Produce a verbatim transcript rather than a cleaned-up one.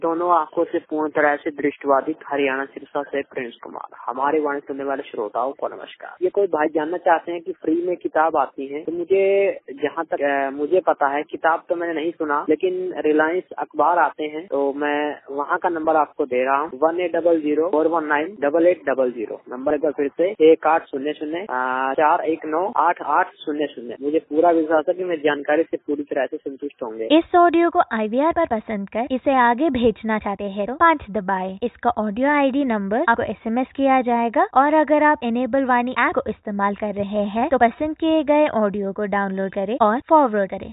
दोनों आंखों से पूर्ण तरह से दृष्टिबाधित हरियाणा सिरसा से प्रिंस कुमार। हमारे वाणी सुनने वाले श्रोताओं को नमस्कार। ये कोई भाई जानना चाहते हैं कि फ्री में किताब आती है, तो मुझे जहाँ तक आ, मुझे पता है, किताब तो मैंने नहीं सुना, लेकिन रिलायंस अखबार आते हैं, तो मैं वहाँ का नंबर आपको दे रहा हूँ, one eight double zero four one nine double eight double zero. Number एक बार फिर से, एक आठ शून्य शून्य चार एक नौ आठ आठ शून्य शून्य। मुझे पूरा विश्वास है कि मेरी जानकारी से पूरी तरह से संतुष्ट होंगे। इस ऑडियो को आई वी आर पर पसंद कर इसे आगे भेजना चाहते हैं तो पाँच दबाएं। इसका ऑडियो आई डी नंबर आपको एस एम एस किया जाएगा, और अगर आप इनेबल वाणी ऐप को इस्तेमाल कर रहे हैं तो पसंद किए गए ऑडियो को डाउनलोड करें और फॉरवर्ड करें।